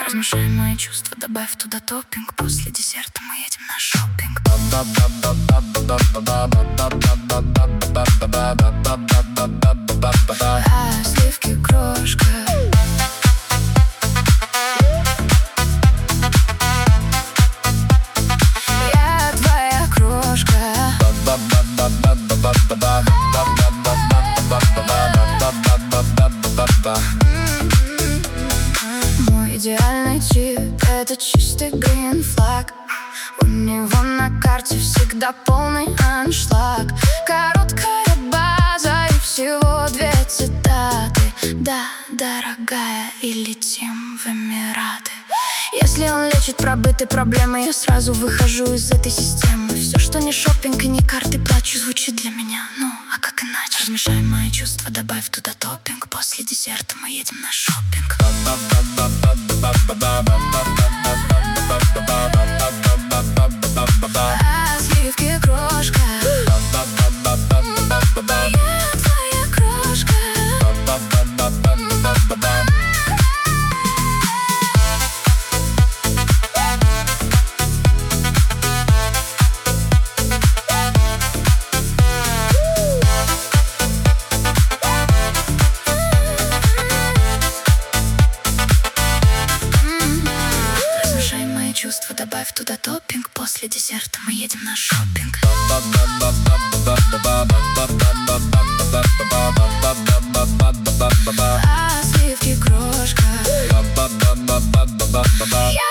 Размешай мои чувства, добавь туда топпинг. После десерта мы едем на шоппинг. Сливки, крошка. Я твоя крошка. Мой идеальный тип — это чистый green flag. У него на карте всегда полный аншлаг. Короткая база и всего 2 цитаты. Да, дорогая, и летим в Эмираты. Если он лечит пробытые проблемы, я сразу выхожу из этой системы. Все, что не шоппинг и не карты плачу, звучит для меня, ну, а как иначе? Размешай мои чувства, добавь туда топпинг. После десерта мы едем на шоппинг. Сливки, крошка. Я твоя крошка. Размешай мои чувства, добавь туда топпинг. После десерта мы едем на шоппинг. Сливки, крошка.